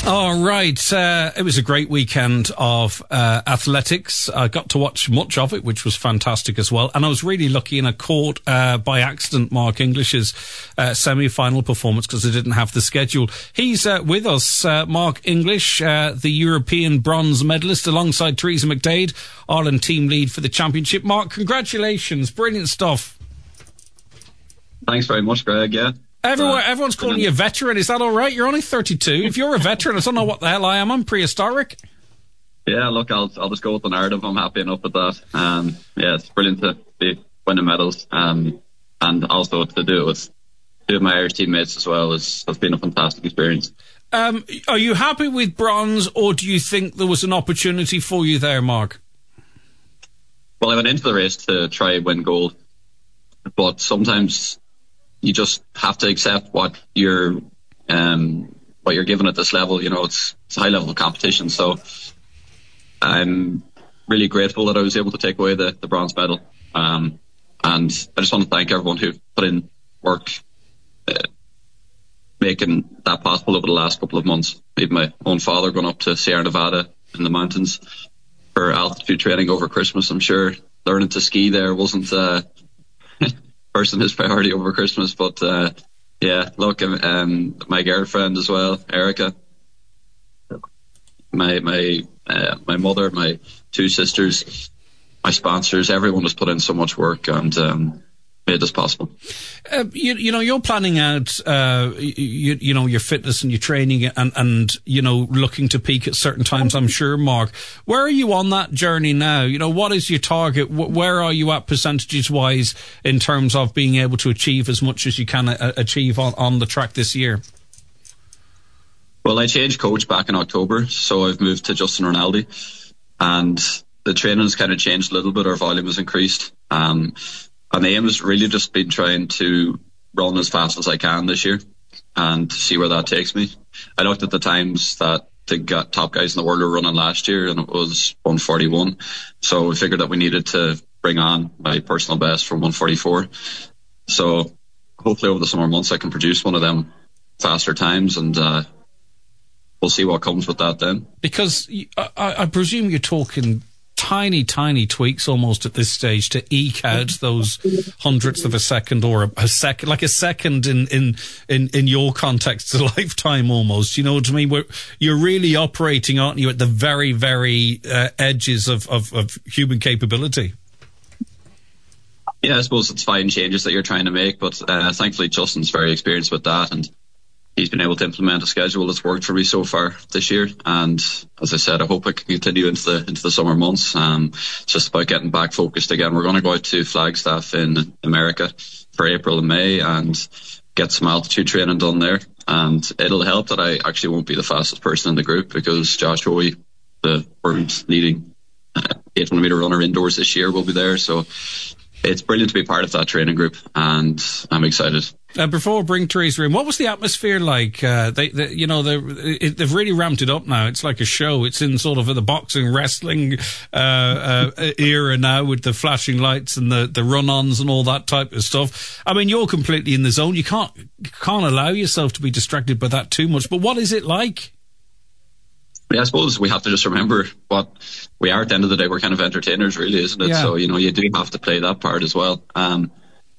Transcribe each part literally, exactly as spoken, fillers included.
All right. Uh, it was a great weekend of uh, athletics. I got to watch much of it, which was fantastic as well. And I was really lucky, and I caught uh, by accident Mark English's uh, semi-final performance because I didn't have the schedule. He's uh, with us, uh, Mark English, uh, the European bronze medalist, alongside Teresa McDade, Ireland team lead for the championship. Mark, congratulations. Brilliant stuff. Thanks very much, Greg. Yeah. Everyone, everyone's calling you a veteran. Is that all right? You're only thirty-two. If you're a veteran, I don't know what the hell I am. I'm prehistoric. Yeah, look, I'll I'll just go with the narrative. I'm happy enough with that. Um, yeah, it's brilliant to be winning medals, um, and also to do it with two of my Irish teammates as well. It's, it's been a fantastic experience. Um, are you happy with bronze, or do you think there was an opportunity for you there, Mark? Well, I went into the race to try and win gold, but sometimes you just have to accept what you're um, what you're given at this level. You know, it's, it's a high level of competition. So I'm really grateful that I was able to take away the, the bronze medal. Um, and I just want to thank everyone who put in work, uh, making that possible over the last couple of months. Even my own father going up to Sierra Nevada in the mountains for altitude training over Christmas. I'm sure learning to ski there wasn't uh, first in his priority over Christmas, but uh, yeah, look, um, my girlfriend as well, Erica, my my uh, my mother, my two sisters, my sponsors, everyone has put in so much work and um, made this possible. Uh, you, you know, you're planning out, uh, you, you know, your fitness and your training and, and, you know, looking to peak at certain times, I'm sure, Mark. Where are you on that journey now? You know, what is your target? Where are you at percentages-wise in terms of being able to achieve as much as you can a- achieve on, on the track this year? Well, I changed coach back in October, so I've moved to Justin Rinaldi, and the training has kind of changed a little bit. Our volume has increased. Um, And the aim has really just been trying to run as fast as I can this year and see where that takes me. I looked at the times that the top guys in the world were running last year, and it was one forty-one. So we figured that we needed to bring on my personal best from one forty-four. So hopefully over the summer months I can produce one of them faster times, and uh, we'll see what comes with that then. Because I, I presume you're talking tiny, tiny tweaks almost at this stage to eke out those hundredths of a second or a, a second, like a second in, in, in, in your context, a lifetime almost. You know what I mean? Where you're really operating, aren't you, at the very, very uh, edges of, of, of human capability? Yeah, I suppose it's fine changes that you're trying to make, but uh, thankfully Justin's very experienced with that, and he's been able to implement a schedule that's worked for me so far this year. And as I said, I hope I can continue into the into the summer months. Um, it's just about getting back focused again. We're going to go out to Flagstaff in America for April and May and get some altitude training done there. And it'll help that I actually won't be the fastest person in the group, because Josh Hoey, the world's leading eight hundred meter runner indoors this year, will be there. So it's brilliant to be part of that training group, and I'm excited. Uh, before I bring Teresa in, what was the atmosphere like? Uh, they, they, you know, it, they've really ramped it up now. It's like a show. It's in sort of the boxing, wrestling uh, uh, era now, with the flashing lights and the, the run-ons and all that type of stuff. I mean, you're completely in the zone. You can't you can't allow yourself to be distracted by that too much. But what is it like? Yeah, I suppose we have to just remember what we are at the end of the day. We're kind of entertainers, really, isn't it? Yeah. So, you know, you do have to play that part as well. Um,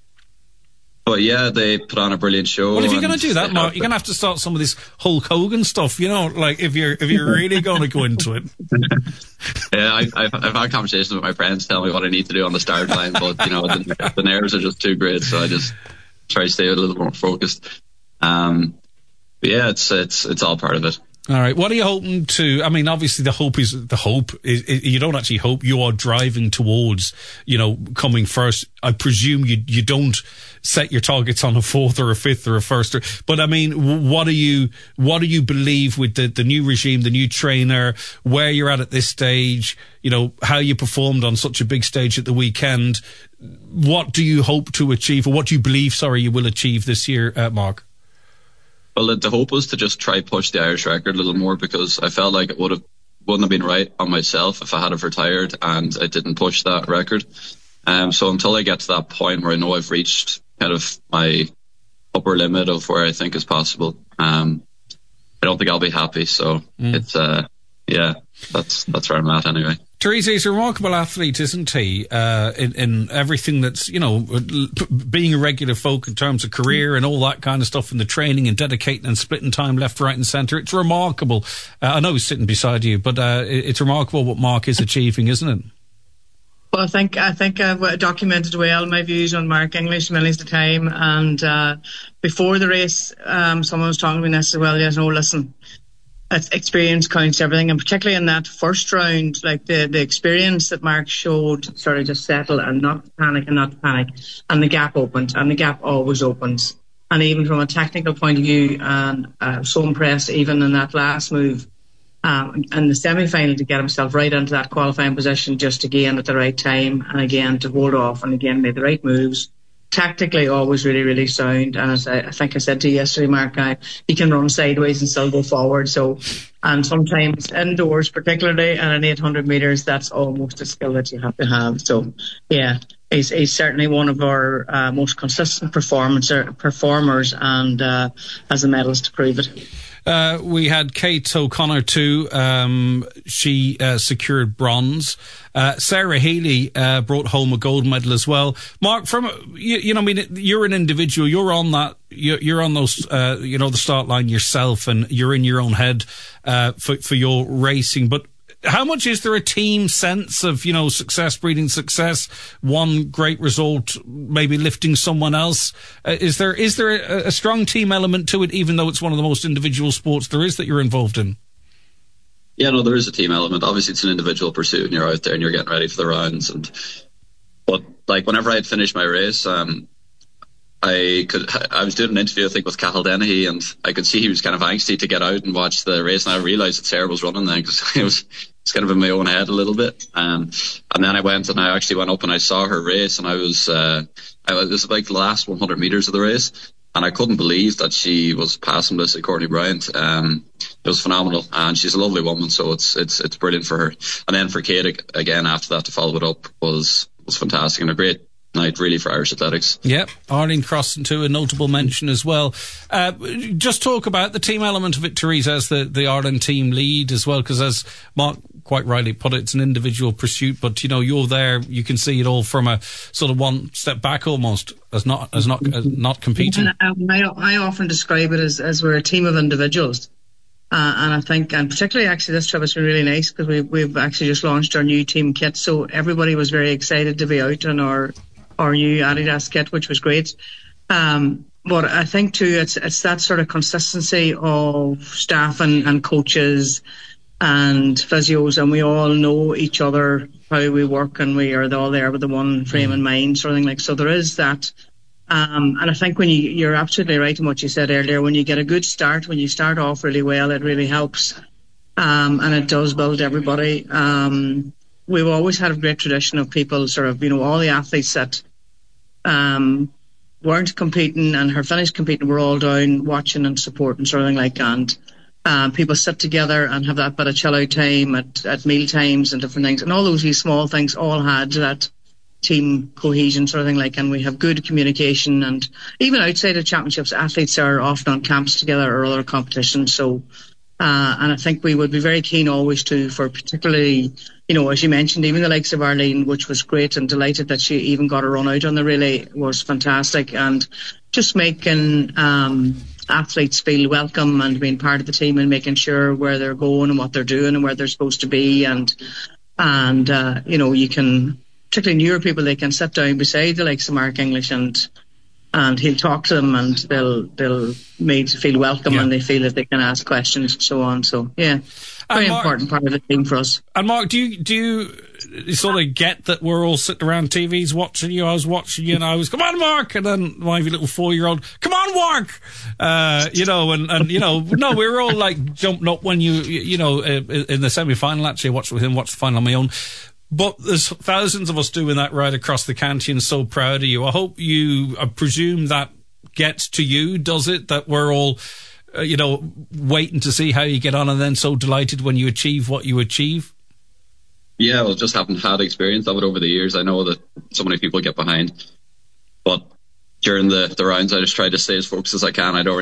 but yeah, they put on a brilliant show. Well, if you're going to do that, Mark, you're going to have to start some of this Hulk Hogan stuff, you know, like if you're, if you're really going to go into it. Yeah, I, I've, I've had conversations with my friends telling me what I need to do on the start line, but, you know, the, the nerves are just too great. So I just try to stay a little more focused. Um, but yeah, it's, it's, it's all part of it. All right. What are you hoping to? I mean, obviously, the hope is the hope is, is you don't actually hope. You are driving towards, you know, coming first. I presume you you don't set your targets on a fourth or a fifth or a first. Or, but I mean, what do you what do you believe with the the new regime, the new trainer, where you're at at this stage? You know, how you performed on such a big stage at the weekend. What do you hope to achieve, or what do you believe? Sorry, you will achieve this year, uh, Mark? Well, the hope was to just try push the Irish record a little more, because I felt like it would have wouldn't have been right on myself if I had have retired and I didn't push that record. Um, so until I get to that point where I know I've reached kind of my upper limit of where I think is possible, um, I don't think I'll be happy. So mm. it's uh, yeah, that's that's where I'm at anyway. Teresa is a remarkable athlete, isn't he? Uh, in, in everything that's, you know, being a regular folk in terms of career and all that kind of stuff, and the training and dedicating and splitting time left, right, and centre. It's remarkable. Uh, I know he's sitting beside you, but uh, it's remarkable what Mark is achieving, isn't it? Well, I think I think I've documented well my views on Mark English many the time, and uh, before the race, um, someone was talking to me and I said, "Well, yes, no, listen." Experience counts everything, and particularly in that first round, like the, the experience that Mark showed, sort of just settle and not panic and not panic, and the gap opened, and the gap always opens. And even from a technical point of view, and I was so impressed even in that last move, um, and the semi-final to get himself right into that qualifying position just again at the right time, and again to hold off, and again made the right moves. Tactically, always really, really sound. And as I, I think I said to you yesterday, Mark, I, he can run sideways and still go forward. So, and sometimes indoors, particularly at an eight hundred metres, that's almost a skill that you have to have. So, yeah, he's, he's certainly one of our uh, most consistent performance, performers, and uh, has the medals to prove it. Uh, we had Kate O'Connor too. Um, she uh, secured bronze. Uh, Sarah Healy uh, brought home a gold medal as well. Mark, from you, you know, I mean, you're an individual. You're on that. You're, you're on those. Uh, you know, the start line yourself, and you're in your own head uh, for for your racing. But how much is there a team sense of, you know, success breeding success, one great result maybe lifting someone else? Uh, is there is there a, a strong team element to it, even though it's one of the most individual sports there is that you're involved in? Yeah, no, there is a team element. Obviously, it's an individual pursuit, and you're out there and you're getting ready for the rounds. And but like whenever I had finished my race, um, I could I was doing an interview, I think, with Cathal Dennehy, and I could see he was kind of angsty to get out and watch the race, and I realised that Sarah was running then, because it was it's kind of in my own head a little bit. Um, and then I went and I actually went up and I saw her race, and I was uh, I was, it was like the last one hundred metres of the race, and I couldn't believe that she was passing Melissa Courtney Bryant. Um, it was phenomenal, and she's a lovely woman, so it's it's it's brilliant for her. And then for Kate again after that to follow it up was was fantastic, and a great night really for Irish athletics. Yep, Arlene Crossan too, a notable mention as well. Uh, just talk about the team element of it, Teresa, as the, the Ireland team lead as well, because as Mark quite rightly put it, it's an individual pursuit, but you know, you're there, you can see it all from a sort of one step back almost, as not as not as not competing. And I, I often describe it as, as we're a team of individuals. Uh, and I think, and particularly actually this trip has been really nice because we've, we've actually just launched our new team kit, so everybody was very excited to be out on our our new Adidas kit, which was great. Um, but I think too, it's it's that sort of consistency of staff and, and coaches and physios, and we all know each other, how we work, and we are all there with the one frame in mind, sort of thing like. So there is that. Um, and I think when you, you're absolutely right in what you said earlier, when you get a good start, when you start off really well, it really helps. Um, and it does build everybody. Um, we've always had a great tradition of people sort of, you know, all the athletes that um, weren't competing and have finished competing were all down watching and supporting, sort of thing like. And um, people sit together and have that bit of chill out time at, at meal times and different things. And all those wee small things all had that team cohesion, sort of thing like. And we have good communication. And even outside of championships, athletes are often on camps together or other competitions. So, uh, and I think we would be very keen always to, for particularly, you know, as you mentioned, even the likes of Arlene, which was great, and delighted that she even got a run out on the relay, was fantastic. And just making um, athletes feel welcome and being part of the team and making sure where they're going and what they're doing and where they're supposed to be. And, and uh, you know, you can, particularly newer people, they can sit down beside the likes of Mark English and and he'll talk to them and they'll they'll made to feel welcome, yeah. And they feel that they can ask questions and so on. So yeah, very Mark, important part of the team for us. And Mark, do you do you sort of get that we're all sitting around T Vs watching you? I was watching you and I was, come on, Mark, and then my little four-year-old, come on, Mark, uh, you know, and, and you know, no, we were all like jumping up when you you know in the semi-final. Actually, I watched with him, watched the final on my own. But there's thousands of us doing that right across the county, and so proud of you. I hope you, I presume that gets to you, does it? That we're all, uh, you know, waiting to see how you get on, and then so delighted when you achieve what you achieve? Yeah, well, just haven't had experience of it over the years. I know that so many people get behind, but during the, the rounds, I just try to stay as focused as I can. I don't really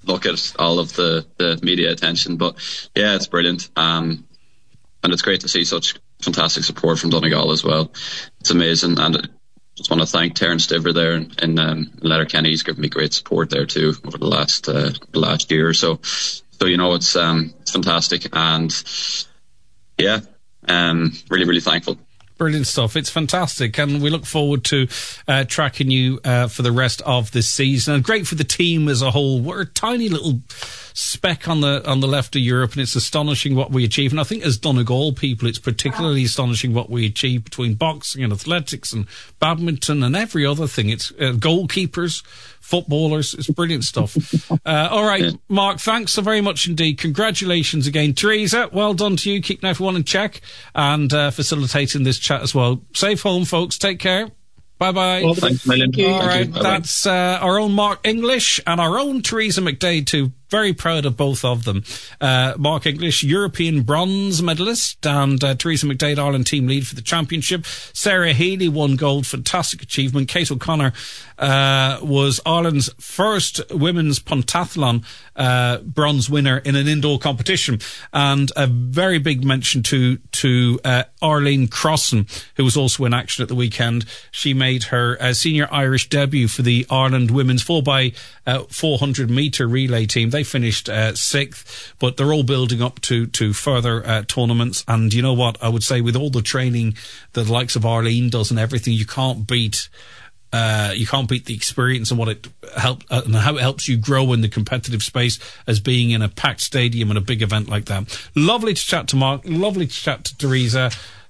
look at all of the, the media attention. But yeah, it's brilliant. Um, and it's great to see such fantastic support from Donegal as well. It's amazing. And I just want to thank Terence Stiver there in, in um, Letterkenny. He's given me great support there too over the last, uh, the last year or so. So, you know, it's, um, it's fantastic. And yeah, um, really, really thankful. Brilliant stuff. It's fantastic, and we look forward to uh, tracking you uh, for the rest of this season. And great for the team as a whole. We're a tiny little speck on the on the left of Europe, and it's astonishing what we achieve. And I think as Donegal people, it's particularly astonishing what we achieve between boxing and athletics and badminton and every other thing. It's uh, goalkeepers, footballers. It's brilliant stuff. Uh, all right, yeah. Mark, thanks so very much indeed. Congratulations again. Teresa, well done to you, keeping everyone in check and uh, facilitating this chat as well. Safe home, folks. Take care. Bye-bye. Well, thanks, Million. All right, that's uh, our own Mark English and our own Teresa McDade too. Very proud of both of them. Uh, Mark English, European bronze medalist, and uh, Teresa McDade, Ireland team lead for the championship. Sarah Healy won gold. Fantastic achievement. Kate O'Connor uh, was Ireland's first women's pentathlon uh, bronze winner in an indoor competition. And a very big mention to to uh, Arlene Crossan, who was also in action at the weekend. She made her uh, senior Irish debut for the Ireland women's four by four hundred metre relay team. They finished uh, sixth, but they're all building up to to further uh, tournaments. And you know what? I would say with all the training that the likes of Arlene does and everything, you can't beat uh, you can't beat the experience and what it help uh, and how it helps you grow in the competitive space as being in a packed stadium and a big event like that. Lovely to chat to Mark. Lovely to chat to Teresa.